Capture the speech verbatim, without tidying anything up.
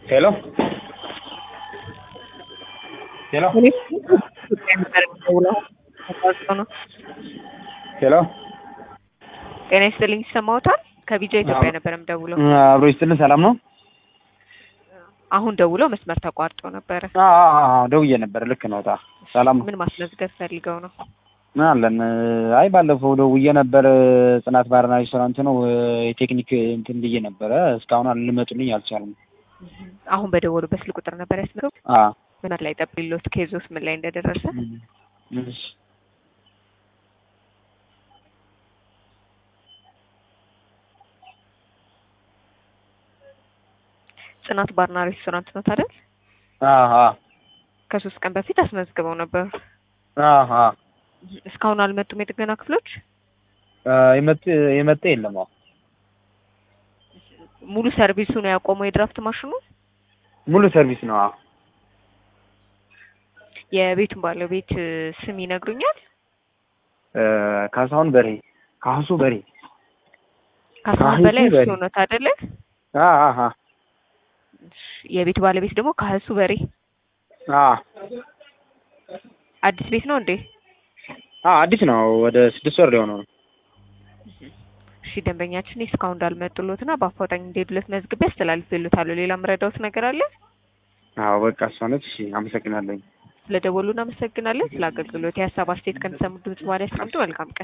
Hello? Hello? ሄሎ ጤና ይስጥልኝ ይሰማዎታል? ከቢጃ ኢትዮጵያ ነበር የምደውለው። አብሮ ይስጥልን ሰላም ነው? አሁን ደውሎ መስመር ተቋርጦ ነበር። አዎ አዎ ደውዬ ነበር። ልክ ነው። ታ ሰላም ምን ማስመዝገብ ፈልገው ነው? ምን አለን? አይ ባለፈው ደውዬ ነበር። ጽናት ባርና ሬስቶራንት ነው የቴክኒክ እንትን ብዬ ነበረ። እስካሁን አልመጡልኝ አልቻሉም። አሁን በደወሉበት ስልክ ቁጥር ነበር ያስመዘገቡ? አዎ ምን ላይ ጠብቂሎት ኬዞስ ምን ላይ እንደደረሰ? እሺ ጽናት ባርና ሬስቶራንት ነው ታዲያ? አሃ ከሶስት ቀን በፊት አስመዝግበው ነበር። አሃ እስካሁን አልመጡም የጥገና ክፍሎች? የመጣ የመጣ የለም። አዎ ሙሉ ሰርቪሱ ነው ያቆመው የድራፍት ማሽኑ? ሙሉ ሰርቪስ ነው። አዎ የቤቱን ባለቤት ስም ይነግሩኛል? ካሳሁን በሬ ካሱ በሬ ካሳሁን በላይ እሱ ነው ታዲያ? አሃ የቤቱ ባለቤት ደግሞ ካሱ በሬ። አዎ አዲስ ቤት ነው እንዴ? አዎ አዲስ ነው። ወደ ስድስት ወር ሊሆነው ነው። እሺ ደንበኛችን እስካሁን እንዳልመጡሎትና በአፋጣኝ እንደሄዱለት መዝግቤ አስተላልፌልዎታለሁ። ሌላ ምረዳዎት ነገር አለ? አዎ በቃ እሷ ነች። እሺ አመሰግናለሁ። ስለደወሉ እናመሰግናለን። ስለ አገልግሎት የሀሳብ አስተያየት ከሚሰሙ ድምጽ በኋላ ያስቀምጡ። መልካም ቀን።